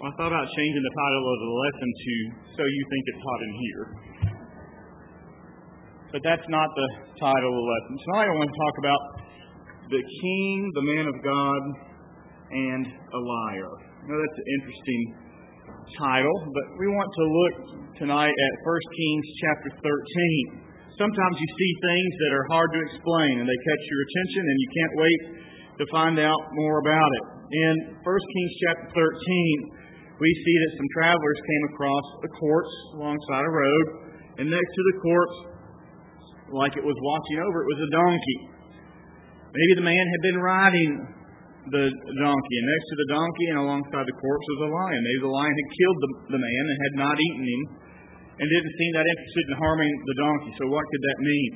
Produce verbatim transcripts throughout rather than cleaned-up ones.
Well, I thought about changing the title of the lesson to So You Think It's Hot in Here. But that's not the title of the lesson. Tonight I want to talk about the king, the man of God, and a liar. Now that's an interesting title, but we want to look tonight at First Kings chapter thirteen. Sometimes you see things that are hard to explain and they catch your attention and you can't wait to find out more about it. In First Kings chapter thirteen, we see that some travelers came across a corpse alongside a road, and next to the corpse, like it was watching over, it was a donkey. Maybe the man had been riding the donkey, and next to the donkey and alongside the corpse was a lion. Maybe the lion had killed the, the man and had not eaten him, and didn't seem that interested in harming the donkey. So what could that mean?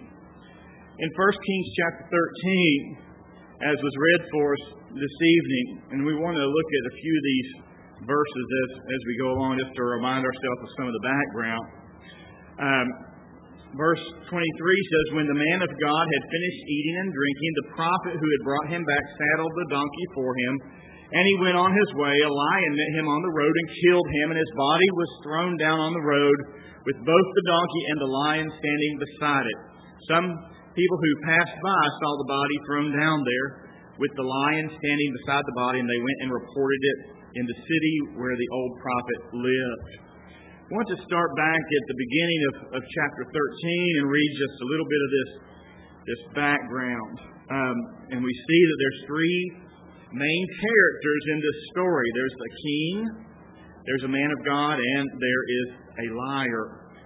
In First Kings chapter thirteen, as was read for us this evening, and we want to look at a few of these verses as, as we go along, just to remind ourselves of some of the background. Um, verse twenty-three says, When the man of God had finished eating and drinking, the prophet who had brought him back saddled the donkey for him, and he went on his way. A lion met him on the road and killed him, and his body was thrown down on the road, with both the donkey and the lion standing beside it. Some people who passed by saw the body thrown down there, with the lion standing beside the body, and they went and reported it in the city where the old prophet lived. I want to start back at the beginning of, of chapter thirteen and read just a little bit of this, this background. Um, and we see that there's three main characters in this story. There's a king, there's a man of God, and there is a liar.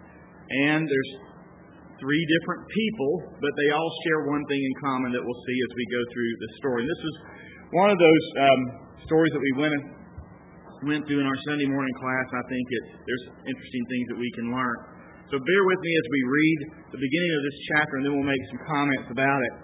And there's three different people, but they all share one thing in common that we'll see as we go through the story. And this was one of those um, stories that we went went through in our Sunday morning class. I think it, there's interesting things that we can learn. So bear with me as we read the beginning of this chapter, and then we'll make some comments about it.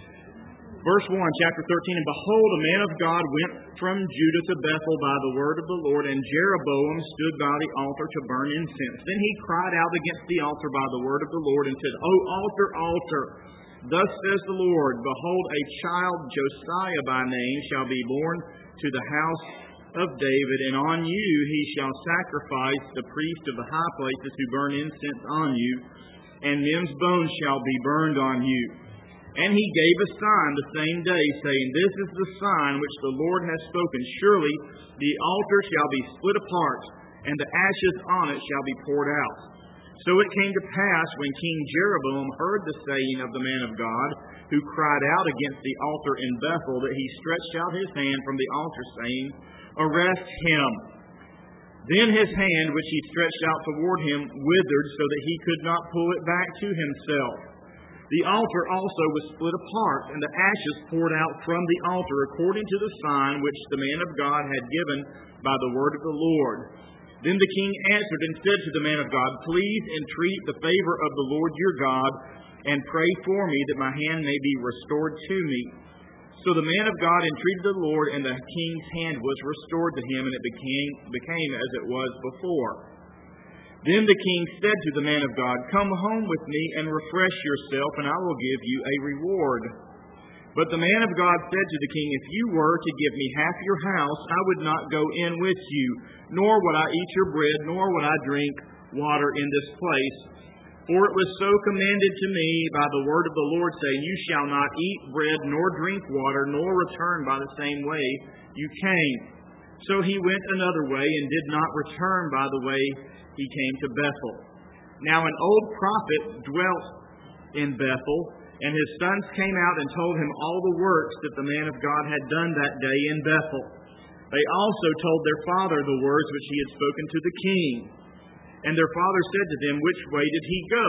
Verse one, chapter thirteen, And behold, a man of God went from Judah to Bethel by the word of the Lord, and Jeroboam stood by the altar to burn incense. Then he cried out against the altar by the word of the Lord, and said, O altar, altar, thus says the Lord, Behold, a child, Josiah by name, shall be born to the house of David, and on you he shall sacrifice the priest of the high places who burn incense on you, and men's bones shall be burned on you. And he gave a sign the same day, saying, This is the sign which the Lord has spoken. Surely the altar shall be split apart, and the ashes on it shall be poured out. So it came to pass, when King Jeroboam heard the saying of the man of God, who cried out against the altar in Bethel, that he stretched out his hand from the altar, saying, Arrest him. Then his hand, which he stretched out toward him, withered, so that he could not pull it back to himself. The altar also was split apart, and the ashes poured out from the altar, according to the sign which the man of God had given by the word of the Lord. Then the king answered and said to the man of God, Please entreat the favor of the Lord your God, and pray for me, that my hand may be restored to me. So the man of God entreated the Lord, and the king's hand was restored to him, and it became, became as it was before. Then the king said to the man of God, Come home with me and refresh yourself, and I will give you a reward. But the man of God said to the king, If you were to give me half your house, I would not go in with you, nor would I eat your bread, nor would I drink water in this place. For it was so commanded to me by the word of the Lord, saying, You shall not eat bread, nor drink water, nor return by the same way you came. So he went another way, and did not return by the way he came to Bethel. Now an old prophet dwelt in Bethel, and his sons came out and told him all the works that the man of God had done that day in Bethel. They also told their father the words which he had spoken to the king. And their father said to them, Which way did he go?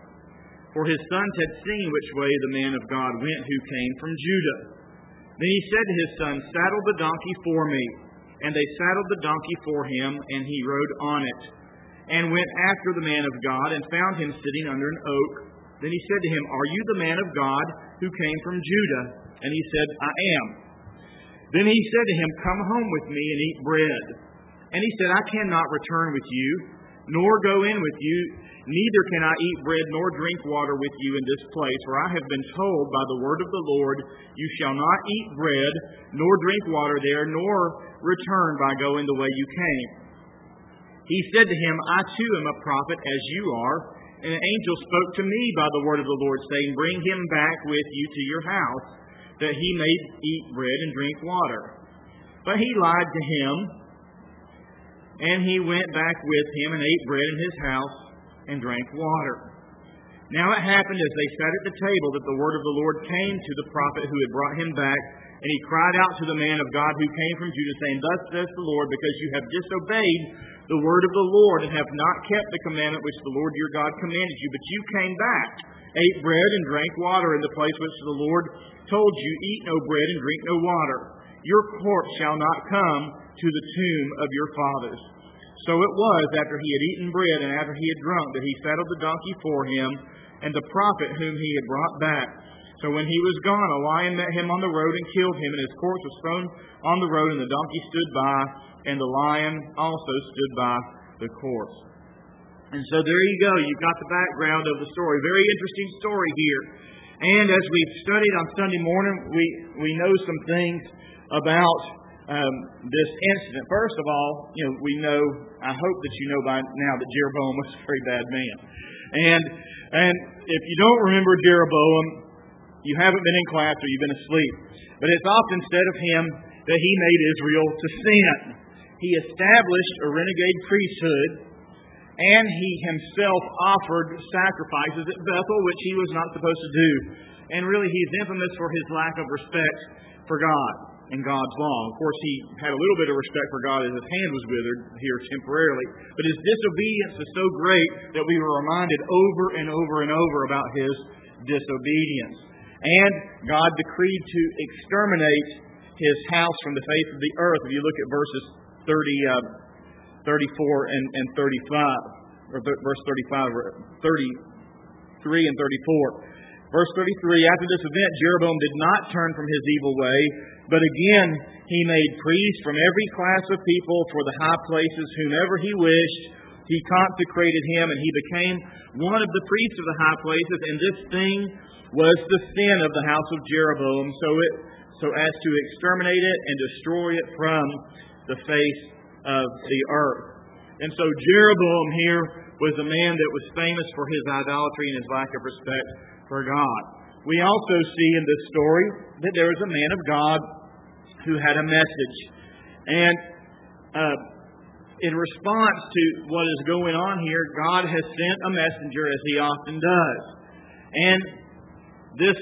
For his sons had seen which way the man of God went who came from Judah. Then he said to his sons, Saddle the donkey for me. And they saddled the donkey for him, and he rode on it, and went after the man of God, and found him sitting under an oak. Then he said to him, Are you the man of God who came from Judah? And he said, I am. Then he said to him, Come home with me and eat bread. And he said, I cannot return with you, nor go in with you, neither can I eat bread nor drink water with you in this place, for I have been told by the word of the Lord, You shall not eat bread nor drink water there, nor return by going the way you came. He said to him, I too am a prophet, as you are. And an angel spoke to me by the word of the Lord, saying, Bring him back with you to your house, that he may eat bread and drink water. But he lied to him, and he went back with him and ate bread in his house and drank water. Now it happened as they sat at the table that the word of the Lord came to the prophet who had brought him back, and he cried out to the man of God who came from Judah, saying, Thus says the Lord, because you have disobeyed the word of the Lord and have not kept the commandment which the Lord your God commanded you, but you came back, ate bread and drank water in the place which the Lord told you, Eat no bread and drink no water. Your corpse shall not come to the tomb of your fathers. So it was, after he had eaten bread and after he had drunk, that he saddled the donkey for him and the prophet whom he had brought back. So when he was gone, a lion met him on the road and killed him, and his corpse was thrown on the road, and the donkey stood by, and the lion also stood by the corpse. And so there you go. You've got the background of the story. Very interesting story here. And as we've studied on Sunday morning, we, we know some things about um, this incident. First of all, you know, we know, I hope that you know by now that Jeroboam was a very bad man. And and if you don't remember Jeroboam, you haven't been in class or you've been asleep. But it's often said of him that he made Israel to sin. He established a renegade priesthood, and he himself offered sacrifices at Bethel, which he was not supposed to do. And really, he's infamous for his lack of respect for God and God's law. Of course, he had a little bit of respect for God as his hand was withered here temporarily. But his disobedience was so great that we were reminded over and over and over about his disobedience. And God decreed to exterminate his house from the face of the earth. If you look at verses thirty, uh, thirty-four and, and thirty-five, or th- verse thirty-five, thirty-three and thirty-four. Verse thirty-three, after this event, Jeroboam did not turn from his evil way, but again he made priests from every class of people for the high places, whomever he wished. He consecrated him, and he became one of the priests of the high places, and this thing was the sin of the house of Jeroboam, so it so as to exterminate it and destroy it from the face of the earth. And so Jeroboam here was a man that was famous for his idolatry and his lack of respect for God. We also see in this story that there was a man of God who had a message. And uh, in response to what is going on here, God has sent a messenger, as he often does. And this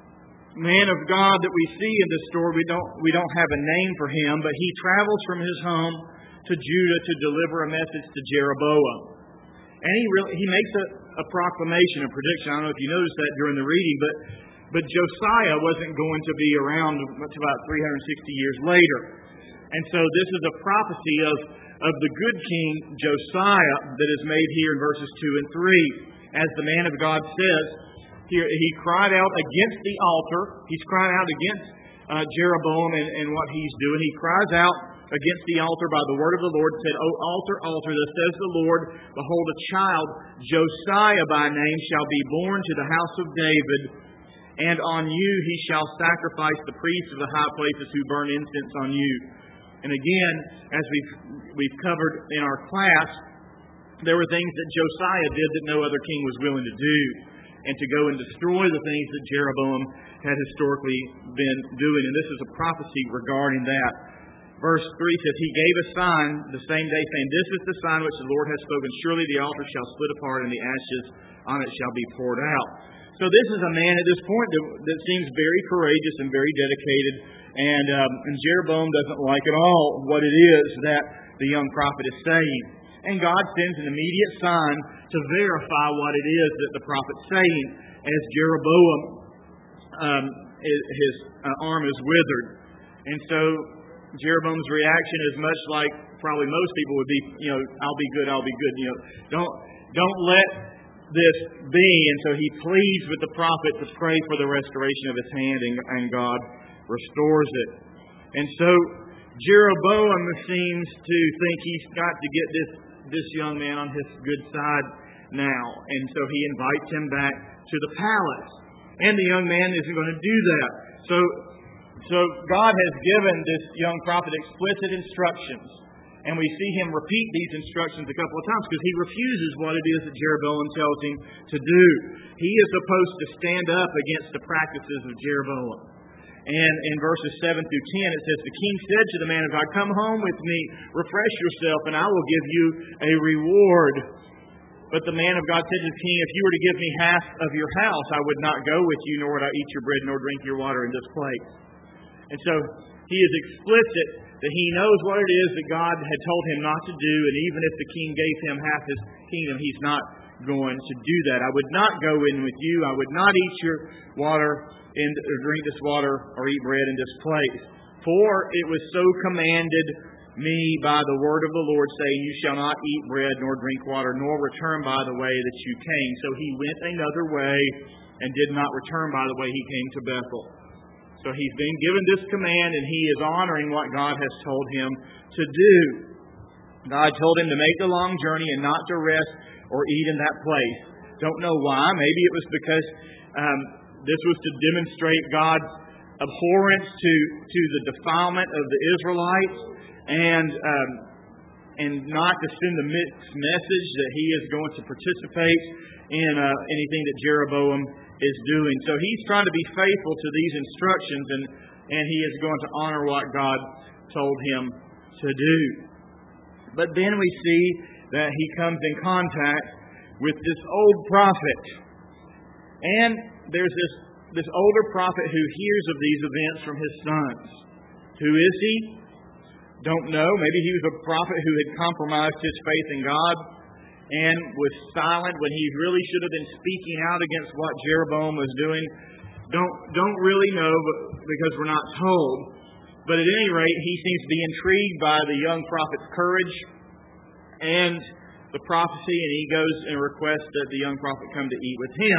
man of God that we see in this story, we don't we don't have a name for him, but he travels from his home to Judah to deliver a message to Jeroboam. And he really, he makes a, a proclamation, a prediction. I don't know if you noticed that during the reading, but but Josiah wasn't going to be around until about three hundred sixty years later. And so this is a prophecy of, of the good king Josiah that is made here in verses two and three. As the man of God says, Here, he cried out against the altar. He's crying out against uh, Jeroboam and, and what he's doing. He cries out against the altar by the word of the Lord, said, O altar, altar, thus says the Lord, behold, a child, Josiah by name, shall be born to the house of David, and on you he shall sacrifice the priests of the high places who burn incense on you. And again, as we've, we've covered in our class, there were things that Josiah did that no other king was willing to do, and to go and destroy the things that Jeroboam had historically been doing. And this is a prophecy regarding that. Verse three says, He gave a sign the same day, saying, This is the sign which the Lord has spoken. Surely the altar shall split apart, and the ashes on it shall be poured out. So this is a man at this point that, that seems very courageous and very dedicated. And, um, and Jeroboam doesn't like at all what it is that the young prophet is saying. And God sends an immediate sign to verify what it is that the prophet's saying. As Jeroboam, um, his uh, arm is withered. And so Jeroboam's reaction is much like probably most people would be, you know, I'll be good, I'll be good. You know, don't don't let this be. And so he pleads with the prophet to pray for the restoration of his hand, and, and God restores it. And so Jeroboam seems to think he's got to get this this young man on his good side now. And so he invites him back to the palace. And the young man isn't going to do that. So, so God has given this young prophet explicit instructions. And we see him repeat these instructions a couple of times because he refuses what it is that Jeroboam tells him to do. He is supposed to stand up against the practices of Jeroboam. And in verses seven through ten, it says, the king said to the man of God, come home with me, refresh yourself, and I will give you a reward. But the man of God said to the king, if you were to give me half of your house, I would not go with you, nor would I eat your bread, nor drink your water in this place. And so he is explicit that he knows what it is that God had told him not to do, and even if the king gave him half his kingdom, he's not going to do that. I would not go in with you. I would not eat your water and drink this water or eat bread in this place. For it was so commanded me by the word of the Lord, saying, you shall not eat bread nor drink water, nor return by the way that you came. So he went another way and did not return by the way he came to Bethel. So he's been given this command, and he is honoring what God has told him to do. God told him to make the long journey and not to rest or eat in that place. Don't know why. Maybe it was because um, this was to demonstrate God's abhorrence to, to the defilement of the Israelites, and um, and not to send the mixed message that he is going to participate in uh, anything that Jeroboam is doing. So he's trying to be faithful to these instructions, and, and he is going to honor what God told him to do. But then we see that he comes in contact with this old prophet. And there's this, this older prophet who hears of these events from his sons. Who is he? Don't know. Maybe he was a prophet who had compromised his faith in God and was silent when he really should have been speaking out against what Jeroboam was doing. Don't don't really know because we're not told. But at any rate, he seems to be intrigued by the young prophet's courage and the prophecy, and he goes and requests that the young prophet come to eat with him.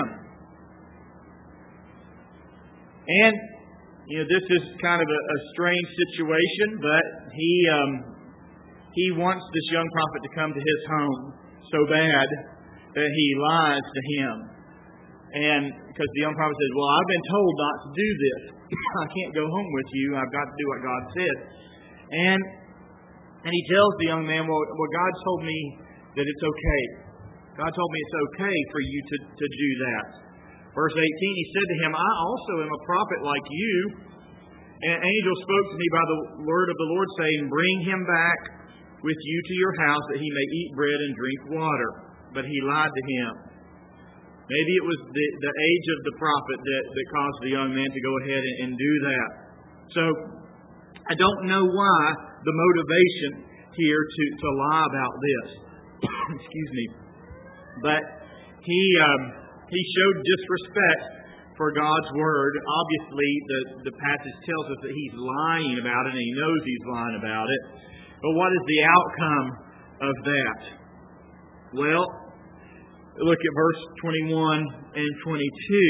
And, you know, this is kind of a, a strange situation, but he um, he wants this young prophet to come to his home so bad that he lies to him. And because the young prophet says, well, I've been told not to do this. I can't go home with you. I've got to do what God said. And and he tells the young man, well, well God told me that it's okay. God told me it's okay for you to, to do that. Verse eighteen, he said to him, I also am a prophet like you. And an angel spoke to me by the word of the Lord, saying, bring him back with you to your house, that he may eat bread and drink water. But he lied to him. Maybe it was the, the age of the prophet that, that caused the young man to go ahead and, and do that. So, I don't know why the motivation here to, to lie about this. Excuse me. But he um, he showed disrespect for God's word. Obviously, the, the passage tells us that he's lying about it, and he knows he's lying about it. But what is the outcome of that? Well, look at verse twenty-one and twenty-two.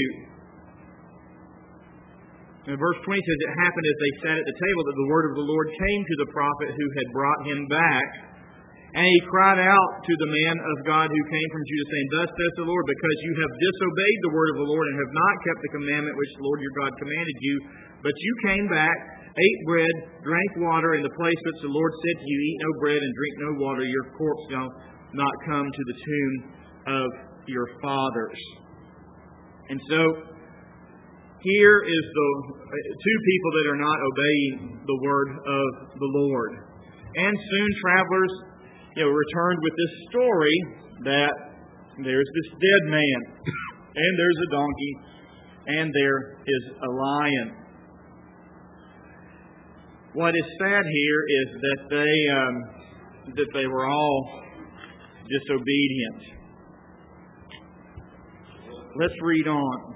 And verse twenty says, it happened as they sat at the table that the word of the Lord came to the prophet who had brought him back. And he cried out to the man of God who came from Judah, saying, thus says the Lord, because you have disobeyed the word of the Lord and have not kept the commandment which the Lord your God commanded you, but you came back, ate bread, drank water in the place which the Lord said to you, eat no bread and drink no water, your corpse shall not come to the tomb of your fathers. And so, here is the two people that are not obeying the word of the Lord. And soon travelers, you know, returned with this story that there's this dead man, and there's a donkey, and there is a lion. What is sad here is that they um, that they were all disobedient. Let's read on.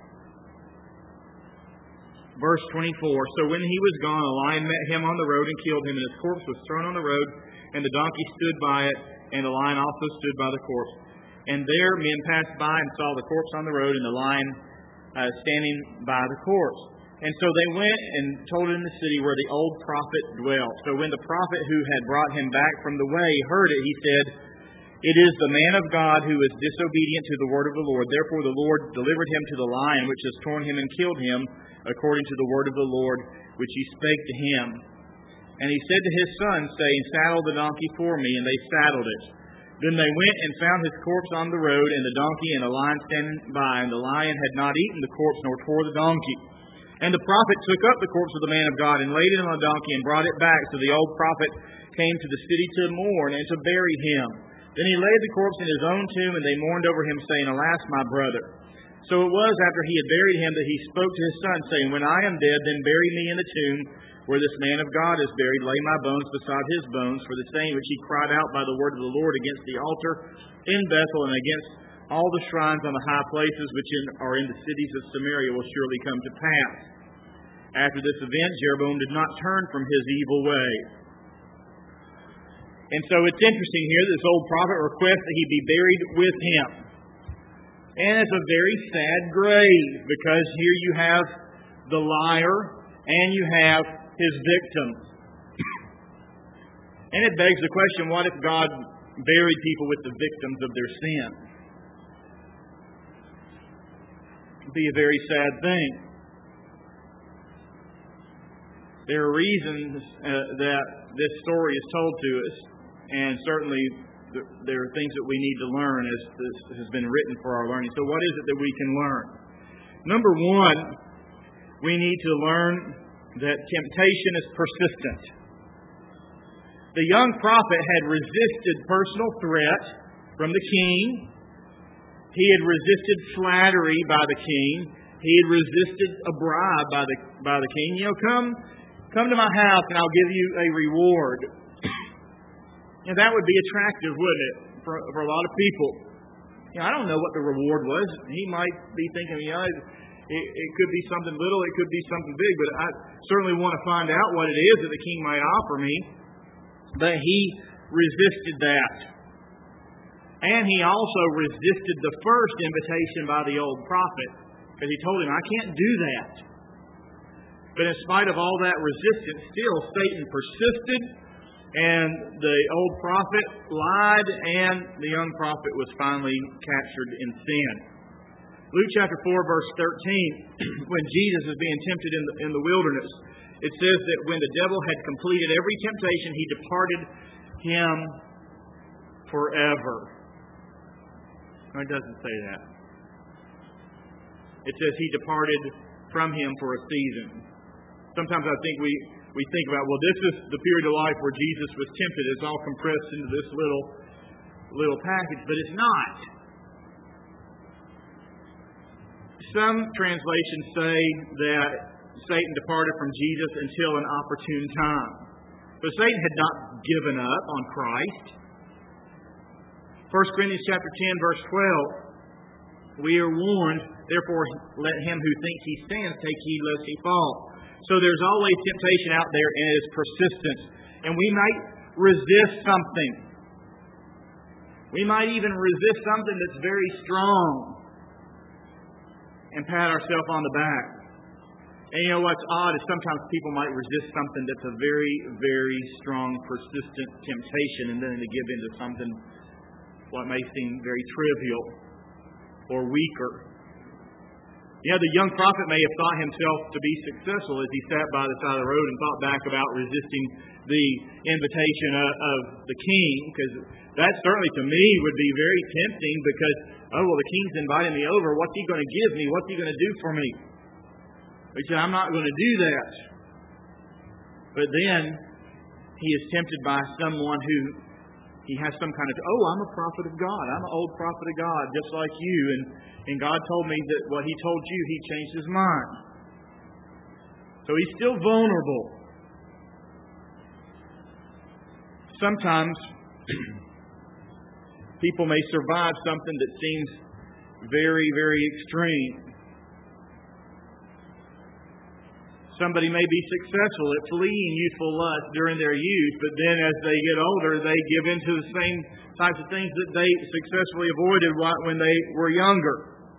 Verse twenty-four, so when he was gone, a lion met him on the road and killed him, and his corpse was thrown on the road, and the donkey stood by it, and the lion also stood by the corpse. And there men passed by and saw the corpse on the road, and the lion uh, standing by the corpse. And so they went and told it in the city where the old prophet dwelt. So when the prophet who had brought him back from the way heard it, he said, it is the man of God who is disobedient to the word of the Lord. Therefore the Lord delivered him to the lion, which has torn him and killed him, according to the word of the Lord, which he spake to him. And he said to his sons, saying, Saddle the donkey for me. And they saddled it. Then they went and found his corpse on the road, and the donkey and a lion standing by. And the lion had not eaten the corpse, nor tore the donkey. And the prophet took up the corpse of the man of God, and laid it on the donkey, and brought it back. So the old prophet came to the city to mourn, and to bury him. Then he laid the corpse in his own tomb, and they mourned over him, saying, Alas, my brother. So it was after he had buried him that he spoke to his son, saying, When I am dead, then bury me in the tomb where this man of God is buried. Lay my bones beside his bones, for the saying which he cried out by the word of the Lord against the altar in Bethel, and against all the shrines on the high places which in, are in the cities of Samaria, will surely come to pass. After this event, Jeroboam did not turn from his evil way. And so it's interesting here that this old prophet requests that he be buried with him. And it's a very sad grave, because here you have the liar and you have his victims. And it begs the question, what if God buried people with the victims of their sin? It would be a very sad thing. There are reasons uh, that this story is told to us, and certainly there are things that we need to learn as this has been written for our learning. So what is it that we can learn? Number one, we need to learn that temptation is persistent. The young prophet had resisted personal threat from the king. He had resisted flattery by the king. He had resisted a bribe by the by the king. You know, come come to my house and I'll give you a reward. And that would be attractive, wouldn't it, for, for a lot of people? You know, I don't know what the reward was. He might be thinking, you know, it, it could be something little, it could be something big, but I certainly want to find out what it is that the king might offer me. But he resisted that. And he also resisted the first invitation by the old prophet, because he told him, I can't do that. But in spite of all that resistance, still Satan persisted, and the old prophet lied, and the young prophet was finally captured in sin. Luke chapter four, verse thirteen, when Jesus is being tempted in the, in the wilderness, it says that when the devil had completed every temptation, he departed him forever. No, it doesn't say that. It says he departed from him for a season. Sometimes I think we, we think about, well, this is the period of life where Jesus was tempted. It's all compressed into this little, little package, but it's not. Some translations say that Satan departed from Jesus until an opportune time. But Satan had not given up on Christ. First Corinthians chapter ten, verse twelve. We are warned, therefore let him who thinks he stands take heed lest he fall. So there's always temptation out there, and it is persistent. And we might resist something. We might even resist something that's very strong and pat ourselves on the back. And you know what's odd is sometimes people might resist something that's a very, very strong, persistent temptation, and then they give into something what may seem very trivial or weaker. You know, the young prophet may have thought himself to be successful as he sat by the side of the road and thought back about resisting the invitation of, of the king, because that certainly to me would be very tempting, because, oh, well, the king's inviting me over. What's he going to give me? What's he going to do for me? He said, I'm not going to do that. But then he is tempted by someone who he has some kind of, oh, I'm a prophet of God. I'm an old prophet of God, just like you. And, and God told me that what he told you, he changed his mind. So he's still vulnerable. Sometimes people may survive something that seems very, very extreme. Somebody may be successful at fleeing youthful lust during their youth, but then as they get older, they give into the same types of things that they successfully avoided when they were younger.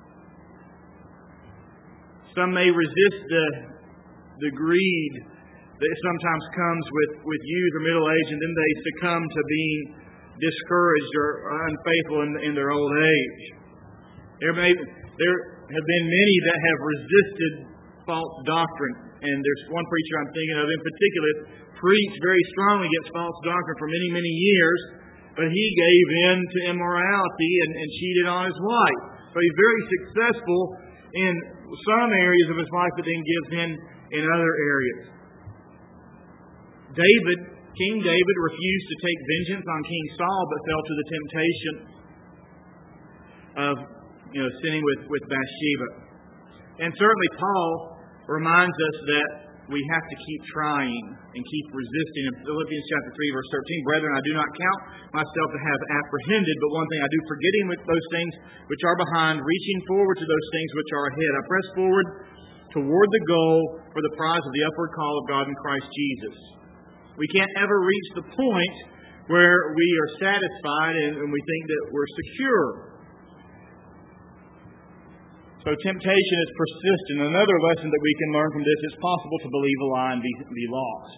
Some may resist the, the greed that sometimes comes with, with youth or middle age, and then they succumb to being discouraged or unfaithful in, in their old age. There, may, there have been many that have resisted false doctrine. And there's one preacher I'm thinking of in particular, preached very strongly against false doctrine for many, many years, but he gave in to immorality and, and cheated on his wife. So he's very successful in some areas of his life, but then gives in in other areas. David, King David, refused to take vengeance on King Saul, but fell to the temptation of, you know, sinning with, with Bathsheba. And certainly Paul reminds us that we have to keep trying and keep resisting. In Philippians chapter three, verse thirteen, brethren, I do not count myself to have apprehended, but one thing I do, forgetting with those things which are behind, reaching forward to those things which are ahead. I press forward toward the goal for the prize of the upward call of God in Christ Jesus. We can't ever reach the point where we are satisfied and we think that we're secure. So temptation is persistent. Another lesson that we can learn from this, it's possible to believe a lie and be, be lost.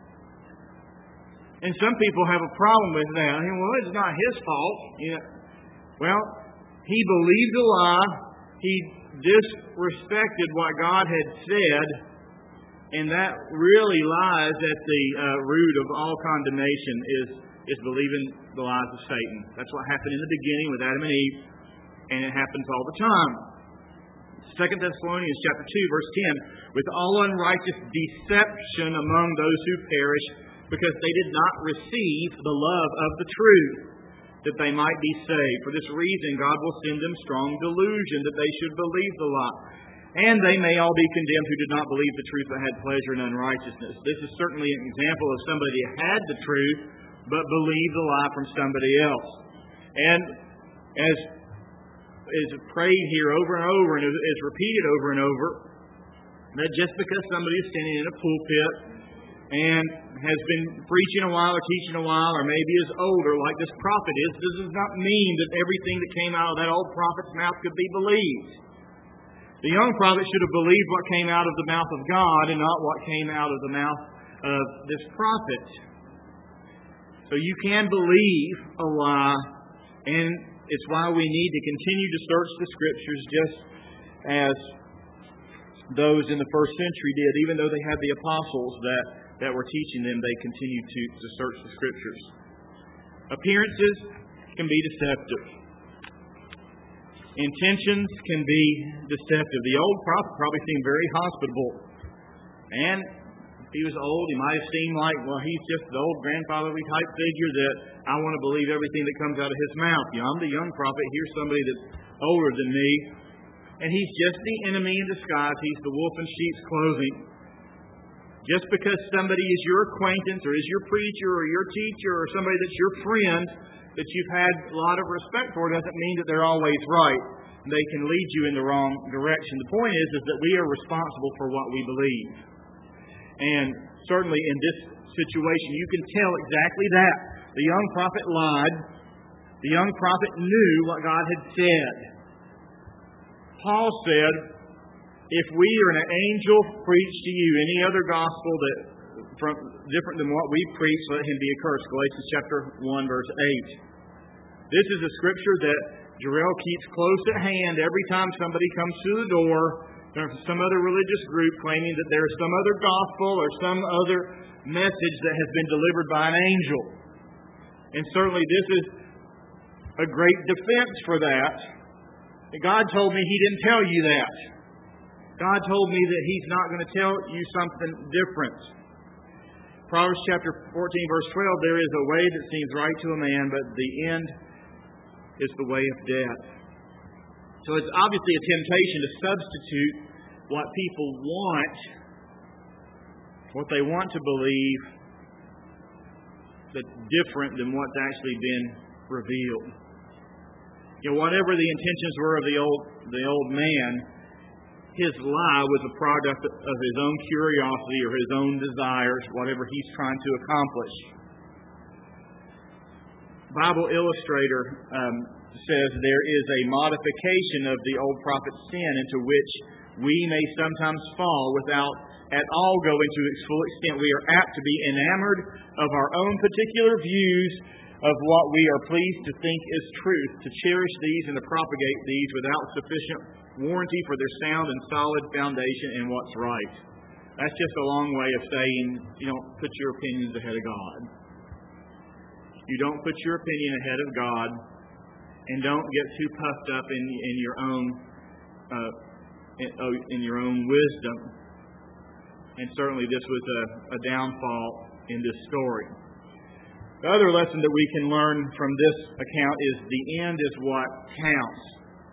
And some people have a problem with that. I mean, well, it's not his fault. You know, well, he believed a lie. He disrespected what God had said. And that really lies at the uh, root of all condemnation is, is believing the lies of Satan. That's what happened in the beginning with Adam and Eve. And it happens all the time. Second Thessalonians chapter two, verse ten, with all unrighteous deception among those who perish, because they did not receive the love of the truth, that they might be saved. For this reason God will send them strong delusion, that they should believe the lie. And they may all be condemned who did not believe the truth, but had pleasure in unrighteousness. This is certainly an example of somebody who had the truth, but believed the lie from somebody else. And as is prayed here over and over and is repeated over and over, that just because somebody is standing in a pulpit and has been preaching a while or teaching a while or maybe is older like this prophet is, this does not mean that everything that came out of that old prophet's mouth could be believed. The young prophet should have believed what came out of the mouth of God and not what came out of the mouth of this prophet. So you can believe a lie, and it's why we need to continue to search the Scriptures just as those in the first century did. Even though they had the apostles that, that were teaching them, they continued to, to search the Scriptures. Appearances can be deceptive. Intentions can be deceptive. The old prophet probably seemed very hospitable. And if he was old, he might have seemed like, well, he's just the old grandfatherly type figure that I want to believe everything that comes out of his mouth. You know, I'm the young prophet. Here's somebody that's older than me. And he's just the enemy in disguise. He's the wolf in sheep's clothing. Just because somebody is your acquaintance or is your preacher or your teacher or somebody that's your friend that you've had a lot of respect for doesn't mean that they're always right. They can lead you in the wrong direction. The point is, is that we are responsible for what we believe. And certainly in this situation, you can tell exactly that. The young prophet lied. The young prophet knew what God had said. Paul said, if we or an angel preach to you any other gospel that from, different than what we preach, let him be accursed. Galatians chapter one, verse eight. This is a scripture that Jarrell keeps close at hand every time somebody comes through the door from some other religious group claiming that there is some other gospel or some other message that has been delivered by an angel. And certainly this is a great defense for that. God told me He didn't tell you that. God told me that He's not going to tell you something different. Proverbs chapter fourteen, verse twelve, there is a way that seems right to a man, but the end is the way of death. So it's obviously a temptation to substitute what people want, what they want to believe, that's different than what's actually been revealed. You know, whatever the intentions were of the old the old man, his lie was a product of his own curiosity or his own desires, whatever he's trying to accomplish. Bible Illustrator um, says there is a modification of the old prophet's sin into which we may sometimes fall without at all going to its full extent. We are apt to be enamored of our own particular views of what we are pleased to think is truth, to cherish these and to propagate these without sufficient warranty for their sound and solid foundation in what's right. That's just a long way of saying you don't put your opinions ahead of God. You don't put your opinion ahead of God, and don't get too puffed up in, in your own uh, in, in your own wisdom. And certainly this was a, a downfall in this story. The other lesson that we can learn from this account is the end is what counts.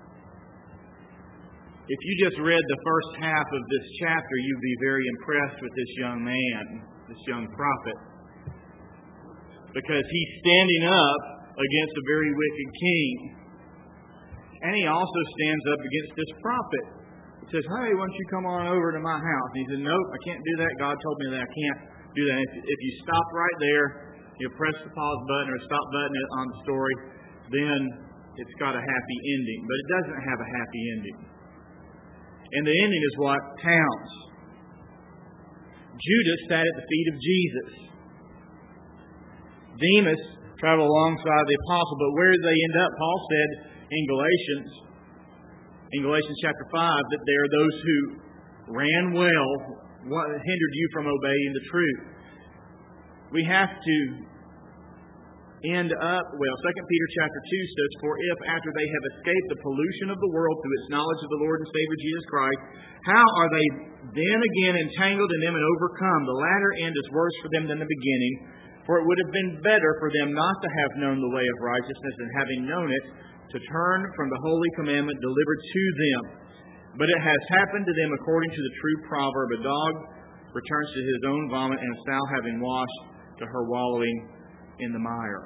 If you just read the first half of this chapter, you'd be very impressed with this young man, this young prophet. Because he's standing up against a very wicked king. And he also stands up against this prophet. He says, hey, why don't you come on over to my house? And he said, nope, I can't do that. God told me that I can't do that. If, if you stop right there, you press the pause button or stop button on the story, then it's got a happy ending. But it doesn't have a happy ending. And the ending is what counts. Judas sat at the feet of Jesus. Demas traveled alongside the apostle, but where did they end up? Paul said in Galatians, in Galatians chapter five, that there are those who ran well, what hindered you from obeying the truth. We have to end up well. Second Peter chapter two says, for if after they have escaped the pollution of the world through its knowledge of the Lord and Savior Jesus Christ, how are they then again entangled in them and overcome? The latter end is worse for them than the beginning. For it would have been better for them not to have known the way of righteousness, and having known it, to turn from the holy commandment delivered to them. But it has happened to them according to the true proverb, a dog returns to his own vomit, and a sow having washed to her wallowing in the mire.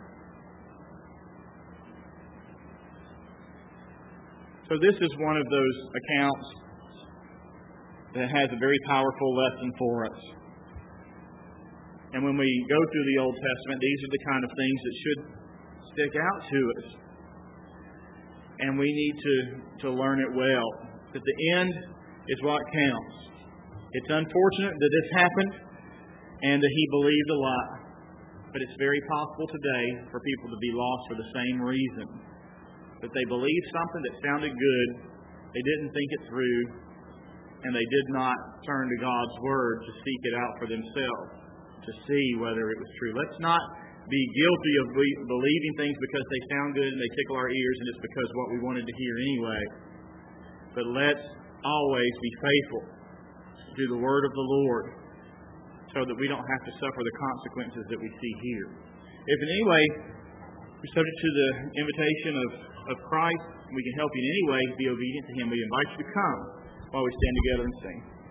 So this is one of those accounts that has a very powerful lesson for us. And when we go through the Old Testament, these are the kind of things that should stick out to us. And we need to, to learn it well. That the end is what counts. It's unfortunate that this happened and that he believed a lie. But it's very possible today for people to be lost for the same reason. That they believed something that sounded good, they didn't think it through, and they did not turn to God's Word to seek it out for themselves, to see whether it was true. Let's not be guilty of believing things because they sound good and they tickle our ears and it's because what we wanted to hear anyway. But let's always be faithful to the Word of the Lord so that we don't have to suffer the consequences that we see here. If in any way you're subject to the invitation of, of Christ, we can help you in any way be obedient to Him. We invite you to come while we stand together and sing.